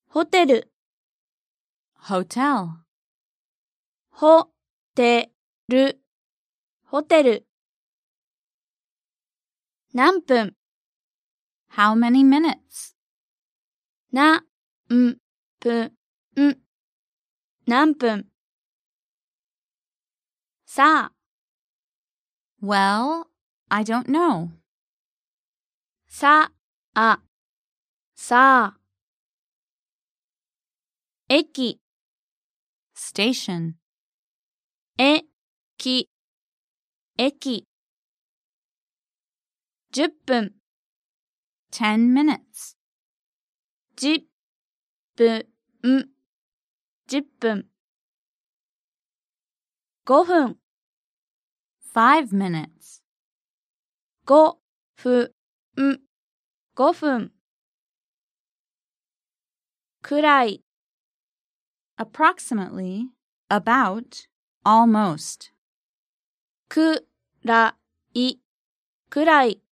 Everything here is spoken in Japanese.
ホテル hotel, ホテルホテル何分 how many minutes, 何分何分さあ well, I don't know, さあさあ駅 station, 駅10分 10 minutes, 10分10分5分 5 minutes, 5分5分くらい approximately, about, almost. くらいくらい